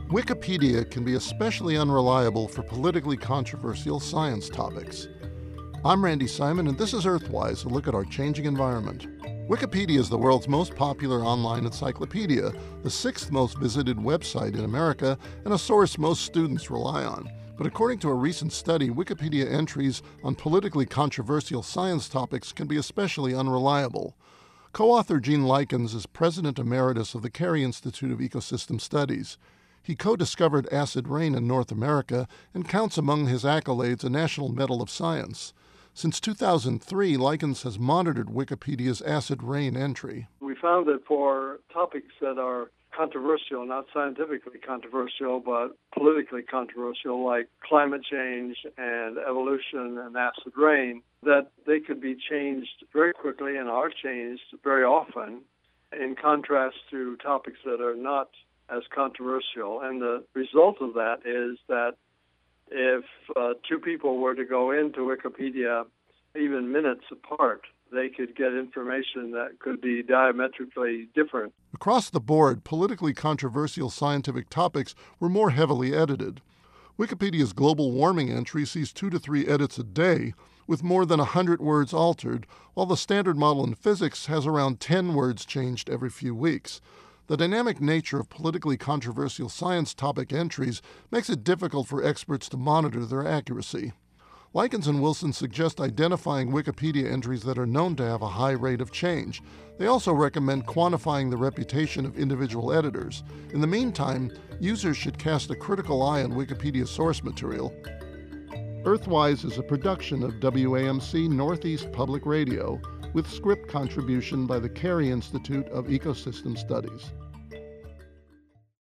Wikipedia can be especially unreliable for politically controversial science topics. I'm Randy Simon, and this is Earthwise, a look at our changing environment. Wikipedia is the world's most popular online encyclopedia, the sixth most visited website in America, and a source most students rely on. But according to a recent study, Wikipedia entries on politically controversial science topics can be especially unreliable. Co-author Gene Likens is President Emeritus of the Carey Institute of Ecosystem Studies. He co-discovered acid rain in North America and counts among his accolades a National Medal of Science. Since 2003, Likens has monitored Wikipedia's acid rain entry. We found that for topics that are controversial, not scientifically controversial, but politically controversial, like climate change and evolution and acid rain, that they could be changed very quickly and are changed very often, in contrast to topics that are not as controversial. And the result of that is that if two people were to go into Wikipedia even minutes apart, they could get information that could be diametrically different. Across the board, politically controversial scientific topics were more heavily edited. Wikipedia's global warming entry sees 2 to 3 edits a day, with more than 100 words altered, while the standard model in physics has around 10 words changed every few weeks. The dynamic nature of politically controversial science topic entries makes it difficult for experts to monitor their accuracy. Likens and Wilson suggest identifying Wikipedia entries that are known to have a high rate of change. They also recommend quantifying the reputation of individual editors. In the meantime, users should cast a critical eye on Wikipedia source material. Earthwise is a production of WAMC Northeast Public Radio, with script contribution by the Carey Institute of Ecosystem Studies.